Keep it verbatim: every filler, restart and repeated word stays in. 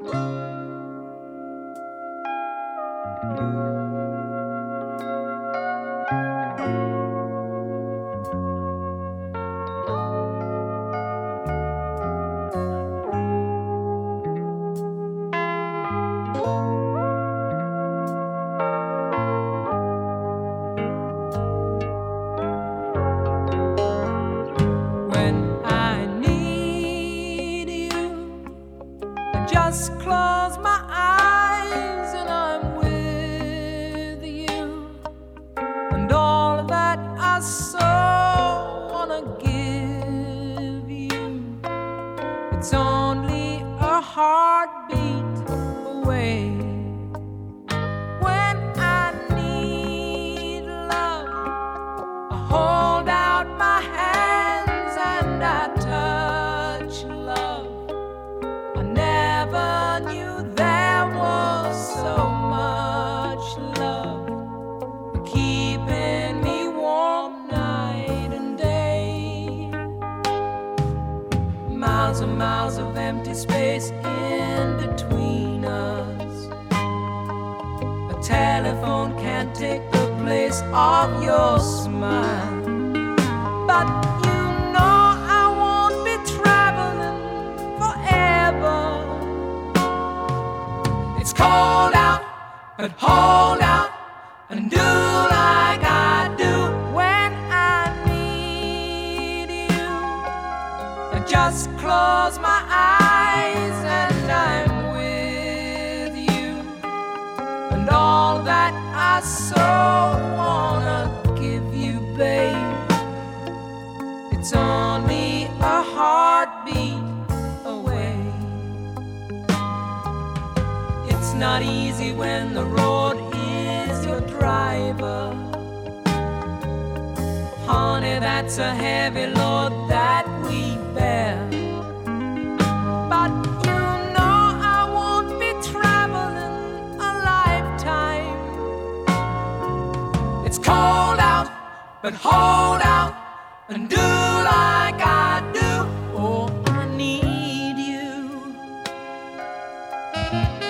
Just close my eyes and I'm with you, and all that I so wanna give you, it's only a heartbeat away. When I need love, I hold out my hands and I touch love. I never knew there was so much love keeping me warm night and day. Miles and miles of empty space in between us. A telephone can't take the place of your smile. But you know I won't be traveling forever. It's cold out, but hold out and do like I do when I need you. I just close my eyes and I'm with you, and all that I so wanna give you, babe, it's only a heartbeat away. It's not easy when the road is your driver. Honey, that's a heavy load that we bear. But you know I won't be traveling a lifetime. It's cold out, but hold out and do like I do. Oh, I need you.